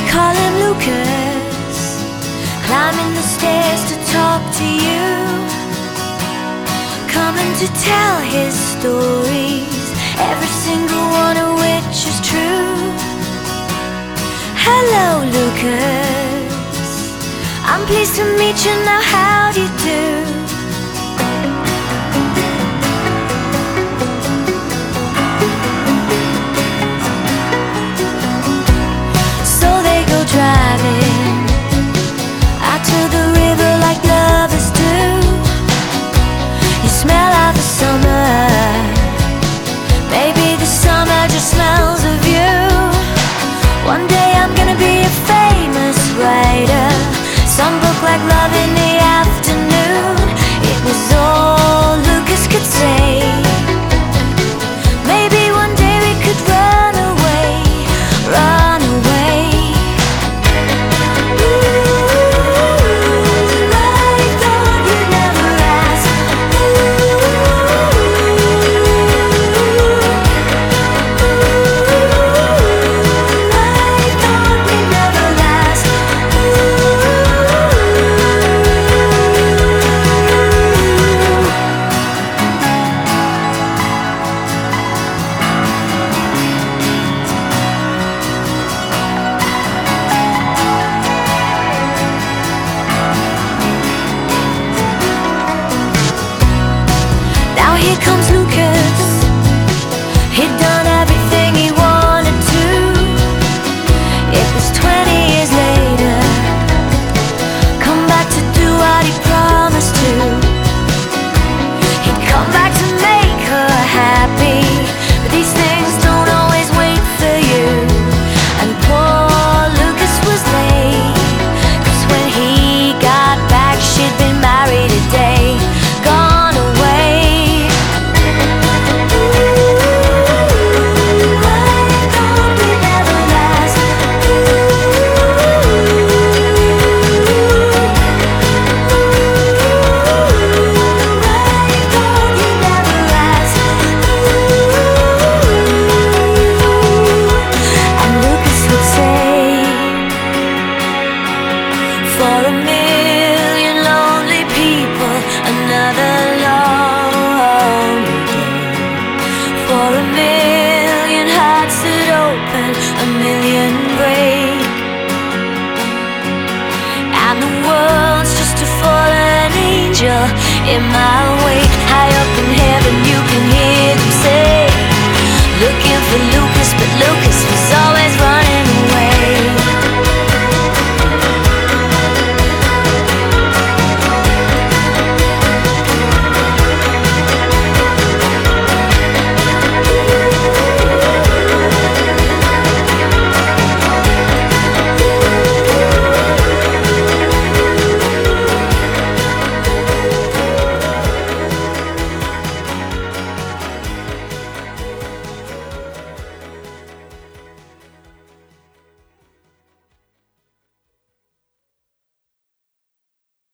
call him Lucas, climbing the stairs to talk to you, coming to tell his stories, every single one of which is true. Hello Lucas, I'm pleased to meet you now, how do you do? Driving out to the river like lovers do. You smell of the summer, maybe the summer just smells of you. One day I'm gonna be a famous writer, some book like Love in the Afternoon. It was all Lucas could say. Maybe one day we could run away, run away. Here comes Lucas, he'd done everything he wanted to. It was 20 years later, come back to do what he promised to. He'd come back to make her happy, but these things don't always wait for you. And poor Lucas was late, 'cause when he got back she'd been married a day, gone away. For a million lonely people, another lonely day. For a million hearts that open, a million break. And the world's just a fallen angel in my way. High up in heaven you can hear